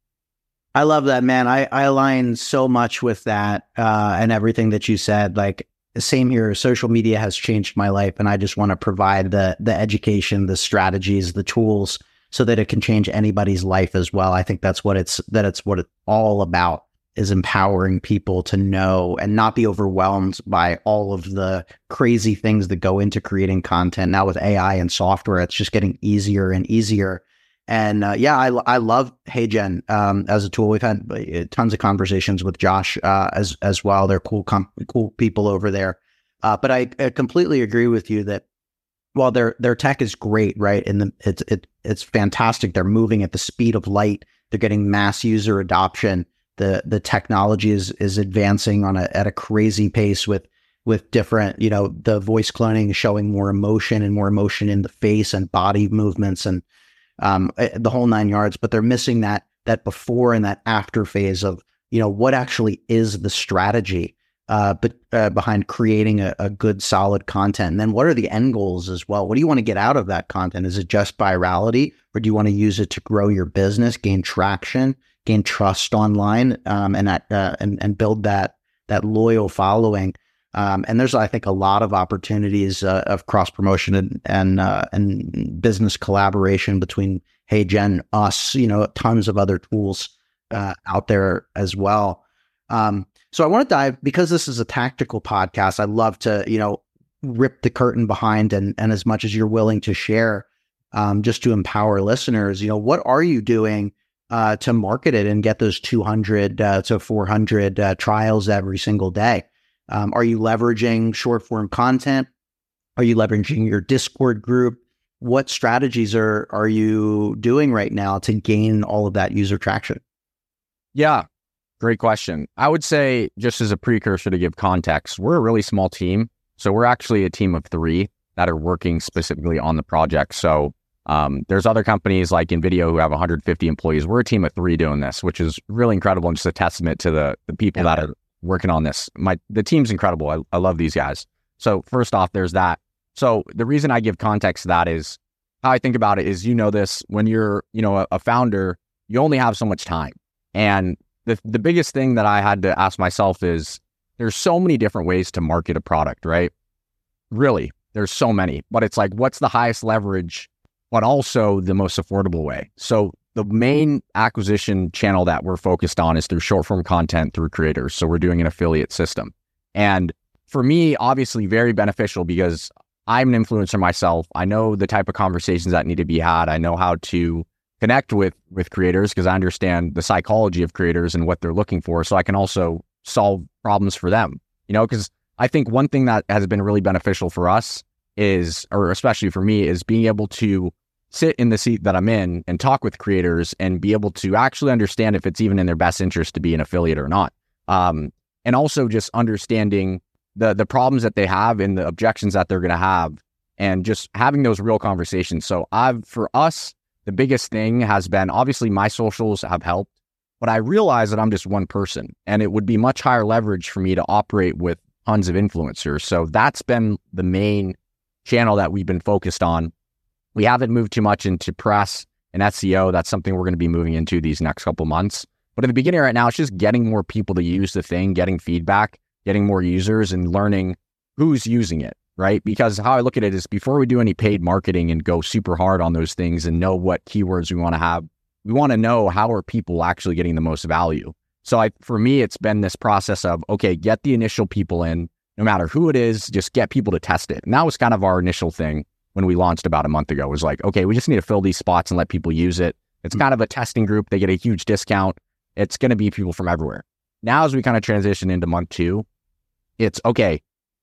I love that, man. I, I align so much with that uh, and everything that you said. Like, same here. Social media has changed my life, and I just want to provide the the education, the strategies, the tools, so that it can change anybody's life as well. I think that's what it's that it's what it's all about. Is empowering people to know and not be overwhelmed by all of the crazy things that go into creating content. Now with A I and software, it's just getting easier and easier. And uh, yeah, I, I love HeyGen um, as a tool. We've had tons of conversations with Josh uh, as as well. They're cool, com- cool people over there. Uh, but I, I completely agree with you that while their their tech is great, right, and the, it's it it's fantastic. They're moving at the speed of light. They're getting mass user adoption. The the technology is is advancing on a at a crazy pace with with different, you know, the voice cloning showing more emotion and more emotion in the face and body movements and um, the whole nine yards. But they're missing that that before and that after phase of, you know, what actually is the strategy uh, but uh, behind creating a, a good solid content. And then what are the end goals as well? What do you want to get out of that content? Is it just virality, or do you want to use it to grow your business, gain traction, gain trust online, um, and that uh, and and build that that loyal following? Um, and there's, I think, a lot of opportunities uh, of cross promotion and and uh, and business collaboration between HeyGen, us, you know, tons of other tools uh, out there as well. Um, so I want to dive, because this is a tactical podcast. I love to, you know, rip the curtain behind and and as much as you're willing to share, um, just to empower listeners. You know, what are you doing Uh, to market it and get those two hundred uh, to four hundred uh, trials every single day? Um, are you leveraging short form content? Are you leveraging your Discord group? What strategies are are you doing right now to gain all of that user traction? Yeah, great question. I would say, just as a precursor to give context, we're a really small team. So we're actually a team of three that are working specifically on the project. So Um, there's other companies like NVIDIA who have one hundred fifty employees. We're a team of three doing this, which is really incredible and just a testament to the the people yeah. that are working on this. My the team's incredible. I, I love these guys. So first off, there's that. So the reason I give context to that is how I think about it is, you know, this when you're, you know, a, a founder, you only have so much time. And the the biggest thing that I had to ask myself is there's so many different ways to market a product, right? Really, there's so many, but it's like, what's the highest leverage, but also the most affordable way? So the main acquisition channel that we're focused on is through short form content through creators. So we're doing an affiliate system. And for me, obviously very beneficial because I'm an influencer myself. I know the type of conversations that need to be had. I know how to connect with with creators because I understand the psychology of creators and what they're looking for, so I can also solve problems for them. You know, because I think one thing that has been really beneficial for us is, or especially for me, is being able to sit in the seat that I'm in and talk with creators and be able to actually understand if it's even in their best interest to be an affiliate or not. Um, and also just understanding the the problems that they have and the objections that they're going to have, and just having those real conversations. So I've, for us, the biggest thing has been, obviously my socials have helped, but I realize that I'm just one person and it would be much higher leverage for me to operate with tons of influencers. So that's been the main channel that we've been focused on. We haven't moved too much into press and S E O. That's something we're going to be moving into these next couple months. But at the beginning right now, it's just getting more people to use the thing, getting feedback, getting more users, and learning who's using it, right? Because how I look at it is, before we do any paid marketing and go super hard on those things and know what keywords we want to have, we want to know how are people actually getting the most value. So I, for me, it's been this process of, okay, get the initial people in, no matter who it is, just get people to test it. And that was kind of our initial thing when we launched about a month ago, was like, okay, we just need to fill these spots and let people use it. It's kind of a testing group. They get a huge discount. It's going to be people from everywhere. Now, as we kind of transition into month two, it's okay,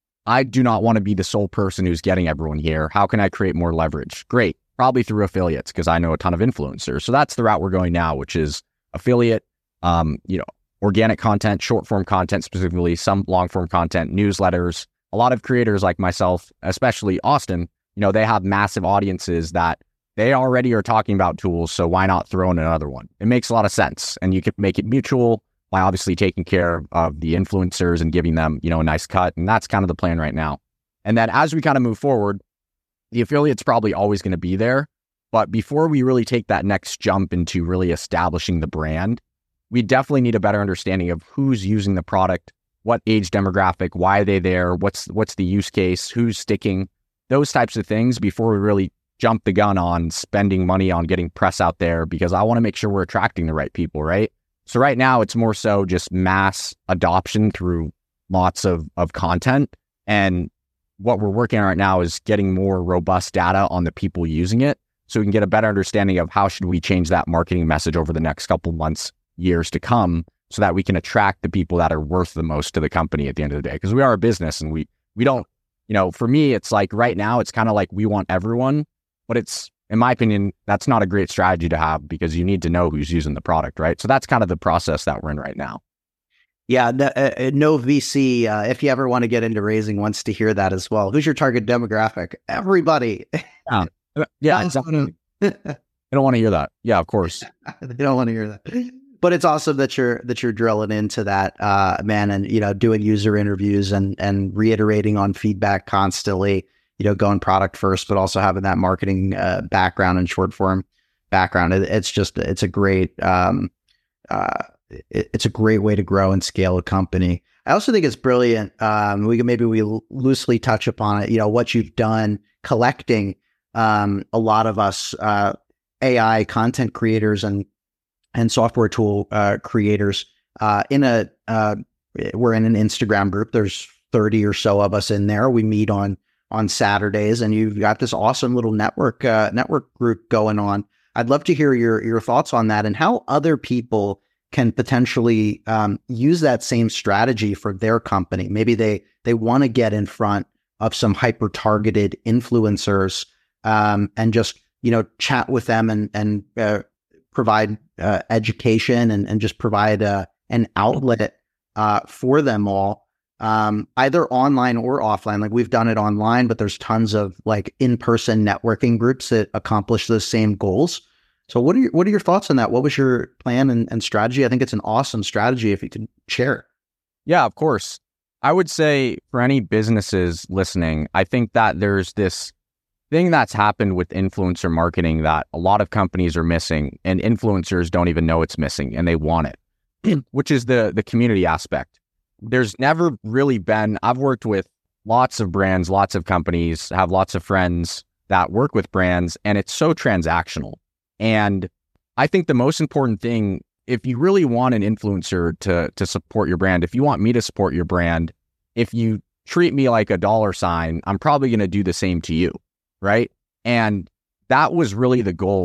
I do not want to be the sole person who's getting everyone here. How can I create more leverage? Great. Probably through affiliates, because I know a ton of influencers. So that's the route we're going now, which is affiliate, um, you know, organic content, short form content, specifically some long form content, newsletters. A lot of creators like myself, especially Austin, you know, they have massive audiences that they already are talking about tools. So why not throw in another one? It makes a lot of sense. And you can make it mutual by obviously taking care of the influencers and giving them, you know, a nice cut. And that's kind of the plan right now. And then as we kind of move forward, the affiliate's probably always going to be there. But before we really take that next jump into really establishing the brand, we definitely need a better understanding of who's using the product, what age demographic, why are they there, what's what's the use case, who's sticking, those types of things before we really jump the gun on spending money on getting press out there, because I want to make sure we're attracting the right people, right? So right now it's more so just mass adoption through lots of, of content. And what we're working on right now is getting more robust data on the people using it, so we can get a better understanding of how should we change that marketing message over the next couple months, years to come, so that we can attract the people that are worth the most to the company at the end of the day. Because we are a business and we, we don't, you know, for me, it's like right now, it's kind of like we want everyone, but it's, in my opinion, that's not a great strategy to have, because you need to know who's using the product, right? So that's kind of the process that we're in right now. Yeah, no, uh, no V C, uh, if you ever want to get into raising, wants to hear that as well. Who's your target demographic? Everybody. Yeah, yeah, exactly. They don't want to hear that. Yeah, of course. They don't want to hear that. But it's awesome that you're that you're drilling into that, uh, man, and you know, doing user interviews and and reiterating on feedback constantly. You know, going product first, but also having that marketing uh, background and short form background. It, it's just it's a great um, uh, it, it's a great way to grow and scale a company. I also think it's brilliant. Um, we can maybe we loosely touch upon it. You know, what you've done collecting um, a lot of us uh, A I content creators and and software tool uh, creators uh, in a uh, we're in an Instagram group. There's thirty or so of us in there. We meet on on Saturdays, and you've got this awesome little network uh, network group going on. I'd love to hear your your thoughts on that and how other people can potentially um, use that same strategy for their company. Maybe they they want to get in front of some hyper targeted influencers um, and just you know chat with them and and uh, provide uh, education and and just provide uh, an outlet uh, for them all. Um, either online or offline. Like we've done it online, but there's tons of like in-person networking groups that accomplish those same goals. So what are your, what are your thoughts on that? What was your plan and, and strategy? I think it's an awesome strategy if you can share. Yeah, of course. I would say for any businesses listening, I think that there's this thing that's happened with influencer marketing that a lot of companies are missing, and influencers don't even know it's missing and they want it, which is the the community aspect. There's never really been, I've worked with lots of brands, lots of companies, have lots of friends that work with brands, and it's so transactional. And I think the most important thing, if you really want an influencer to to support your brand, if you want me to support your brand, if you treat me like a dollar sign, I'm probably going to do the same to you, right? And that was really the goal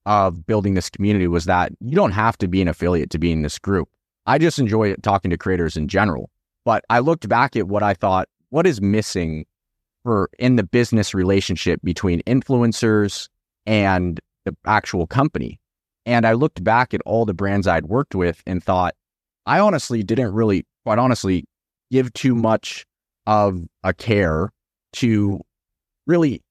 of building this community was that you don't have to be an affiliate to be in this group. I just enjoy talking to creators in general. But I looked back at what I thought, what is missing for in the business relationship between influencers and the actual company. And I looked back at all the brands I'd worked with and thought, I honestly didn't really, quite honestly, give too much of a care to really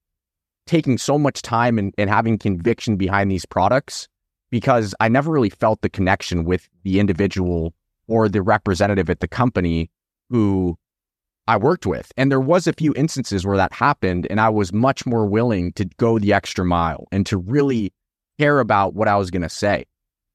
taking so much time and, and having conviction behind these products, because I never really felt the connection with the individual or the representative at the company who I worked with. And there was a few instances where that happened, and I was much more willing to go the extra mile and to really care about what I was going to say.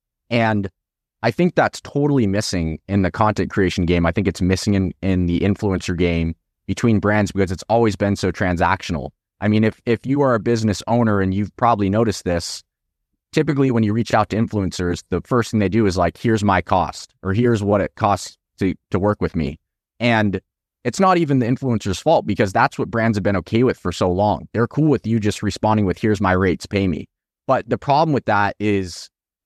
And I think that's totally missing in the content creation game. I think it's missing in, in the influencer game between brands because it's always been so transactional. I mean, if if you are a business owner and you've probably noticed this, typically when you reach out to influencers, the first thing they do is like, here's my cost, or here's what it costs to, to work with me. And it's not even the influencer's fault, because that's what brands have been okay with for so long. They're cool with you just responding with, here's my rates, pay me. But the problem with that is,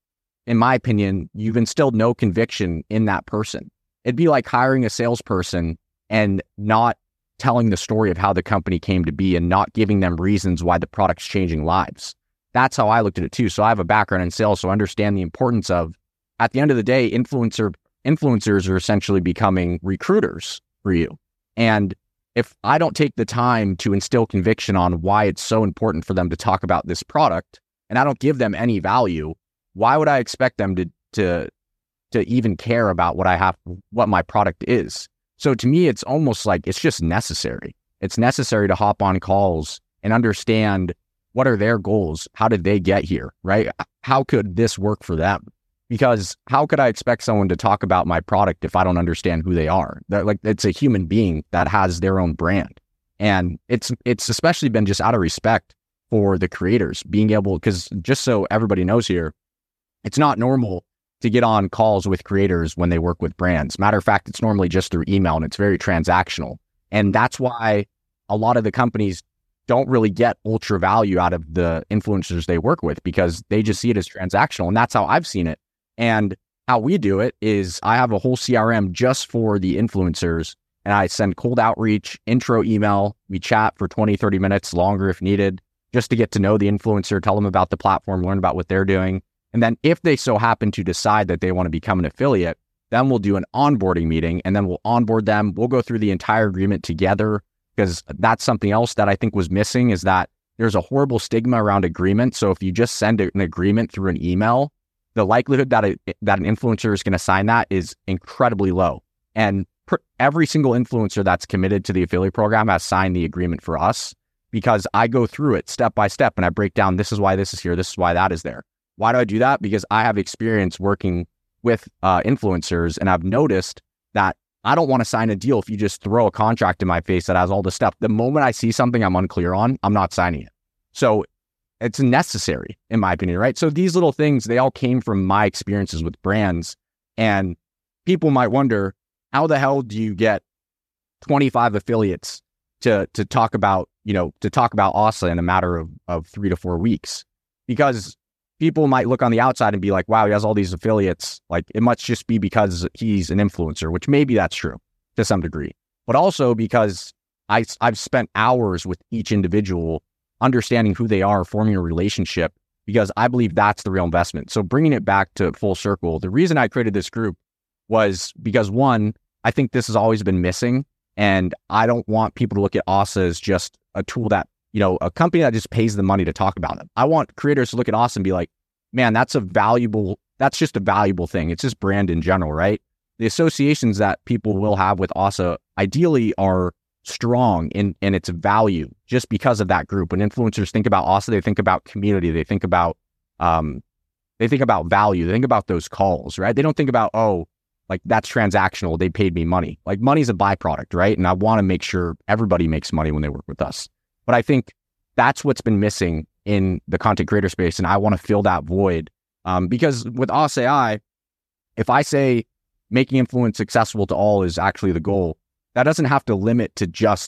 in my opinion, you've instilled no conviction in that person. It'd be like hiring a salesperson and not telling the story of how the company came to be and not giving them reasons why the product's changing lives. That's how I looked at it too. So I have a background in sales, so I understand the importance of, at the end of the day, influencer influencers are essentially becoming recruiters for you. And if I don't take the time to instill conviction on why it's so important for them to talk about this product, and I don't give them any value, why would I expect them to to to even care about what I have, what my product is? So to me, it's almost like it's just necessary. It's necessary to hop on calls and understand what are their goals? How did they get here, right? How could this work for them? Because how could I expect someone to talk about my product if I don't understand who they are? They're like, it's a human being that has their own brand. And it's it's especially been just out of respect for the creators being able, because just so everybody knows here, it's not normal to get on calls with creators when they work with brands. Matter of fact, it's normally just through email, and it's very transactional. And that's why a lot of the companies don't really get ultra value out of the influencers they work with, because they just see it as transactional. And that's how I've seen it. And how we do it is I have a whole C R M just for the influencers, and I send cold outreach, intro email. We chat for twenty, thirty minutes longer if needed, just to get to know the influencer, tell them about the platform, learn about what they're doing. And then if they so happen to decide that they want to become an affiliate, then we'll do an onboarding meeting, and then we'll onboard them. We'll go through the entire agreement together, because that's something else that I think was missing, is that there's a horrible stigma around agreement. So if you just send an agreement through an email, the likelihood that a, that an influencer is going to sign that is incredibly low. And per, every single influencer that's committed to the affiliate program has signed the agreement for us, because I go through it step by step and I break down, this is why this is here, this is why that is there. Why do I do that? Because I have experience working with uh, influencers, and I've noticed that I don't want to sign a deal if you just throw a contract in my face that has all this stuff. The moment I see something I'm unclear on, I'm not signing it. So it's necessary, in my opinion, right? So these little things, they all came from my experiences with brands. And people might wonder, how the hell do you get twenty-five affiliates to to talk about, you know, to talk about A S A in a matter of, of three to four weeks? Because people might look on the outside and be like, wow, he has all these affiliates. Like, it must just be because he's an influencer, which maybe that's true to some degree, but also because I, I've spent hours with each individual, understanding who they are, forming a relationship, because I believe that's the real investment. So bringing it back to full circle, the reason I created this group was because, one, I think this has always been missing, and I don't want people to look at A S A as just a tool that, you know, a company that just pays the money to talk about them. I want creators to look at A S A and be like, man, that's a valuable, that's just a valuable thing. It's just brand in general, right? The associations that people will have with A S A ideally are strong in, in its value just because of that group. When influencers think about A S A, they think about community, they think about, um, they think about value, they think about those calls, right? They don't think about, oh, like that's transactional, they paid me money. Like, money's a byproduct, right? And I want to make sure everybody makes money when they work with us. But I think that's what's been missing in the content creator space, and I want to fill that void. Um, because with A S A I, if I say making influence accessible to all is actually the goal, that doesn't have to limit to just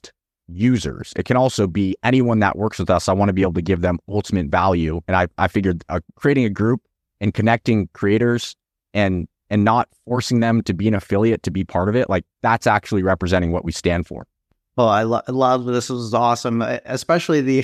users. It can also be anyone that works with us. I want to be able to give them ultimate value. And I, I figured uh, creating a group and connecting creators and and not forcing them to be an affiliate to be part of it, like that's actually representing what we stand for. Well, I, lo- I love this. This was awesome, especially the.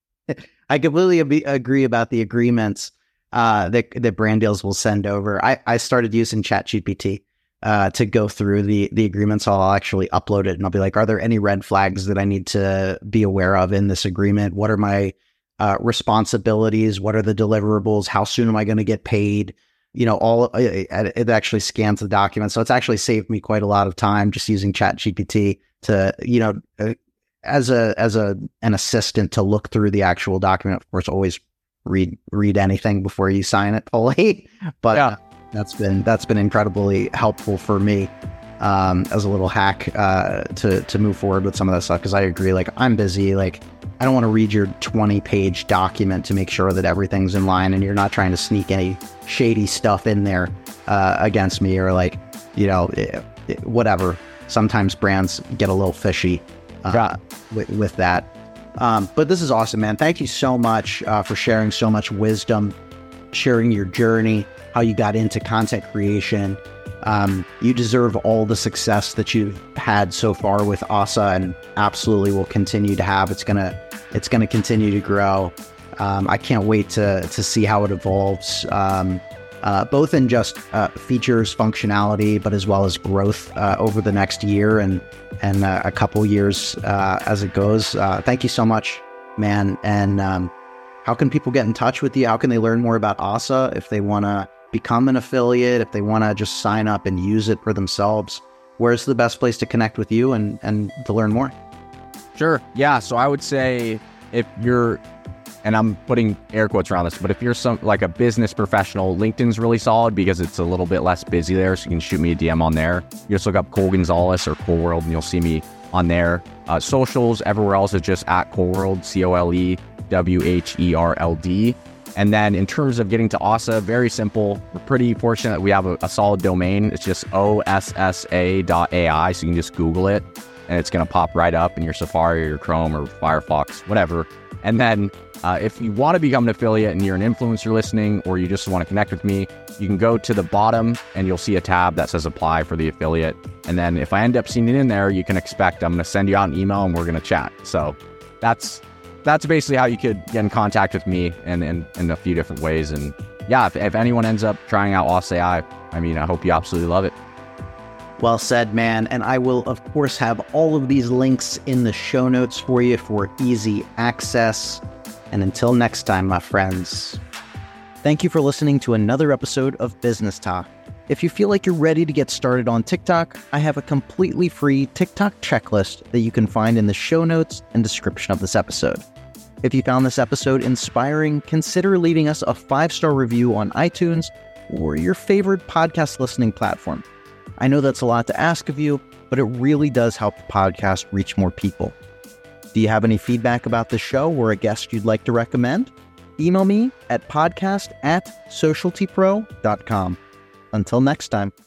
I completely ab- agree about the agreements uh, that that brand deals will send over. I, I started using ChatGPT uh, to go through the the agreements. I'll actually upload it and I'll be like, are there any red flags that I need to be aware of in this agreement? What are my uh, responsibilities? What are the deliverables? How soon am I going to get paid? You know, all it, it actually scans the document. So it's actually saved me quite a lot of time just using ChatGPT to, you know, uh, as a as a an assistant to look through the actual document. Of course, always read read anything before you sign it fully. But yeah. that's been that's been incredibly helpful for me um, as a little hack uh, to to move forward with some of that stuff. Because I agree, like I'm busy, like. I don't want to read your twenty page document to make sure that everything's in line and you're not trying to sneak any shady stuff in there uh, against me or like, you know, it, it, whatever. Sometimes brands get a little fishy uh, yeah. with, with that. Um, but this is awesome, man. Thank you so much uh, for sharing so much wisdom, sharing your journey, how you got into content creation. Um, you deserve all the success that you've had so far with Asa and absolutely will continue to have. It's gonna, it's gonna continue to grow. Um, I can't wait to to see how it evolves, um, uh, both in just uh, features, functionality, but as well as growth uh, over the next year and and uh, a couple years uh, as it goes. Uh, thank you so much, man. And um, how can people get in touch with you? How can they learn more about Asa if they want to become an affiliate, if they want to just sign up and use it for themselves? Where's the best place to connect with you and, and to learn more? Sure. Yeah. So I would say if you're, and I'm putting air quotes around this, but if you're some like a business professional, LinkedIn's really solid because it's a little bit less busy there. So you can shoot me a D M on there. You just look up Cole Gonzalez or Cole World and you'll see me on there. Uh, socials, everywhere else is just at Cole World, C O L E W H E R L D. And then in terms of getting to Asa, very simple. We're pretty fortunate that we have a, a solid domain. It's just O S S A dot A I. So you can just Google it and it's going to pop right up in your Safari or your Chrome or Firefox, whatever. And then uh, if you want to become an affiliate and you're an influencer listening or you just want to connect with me, you can go to the bottom and you'll see a tab that says apply for the affiliate. And then if I end up seeing it in there, you can expect I'm going to send you out an email and we're going to chat. So that's that's basically how you could get in contact with me in, in, in a few different ways. And yeah, if, if anyone ends up trying out Asa A I, I mean, I hope you absolutely love it. Well said, man. And I will, of course, have all of these links in the show notes for you for easy access. And until next time, my friends, thank you for listening to another episode of Business Talk. If you feel like you're ready to get started on TikTok, I have a completely free TikTok checklist that you can find in the show notes and description of this episode. If you found this episode inspiring, consider leaving us a five-star review on iTunes or your favorite podcast listening platform. I know that's a lot to ask of you, but it really does help the podcast reach more people. Do you have any feedback about the show or a guest you'd like to recommend? Email me at podcast at socialtypro dot com. Until next time.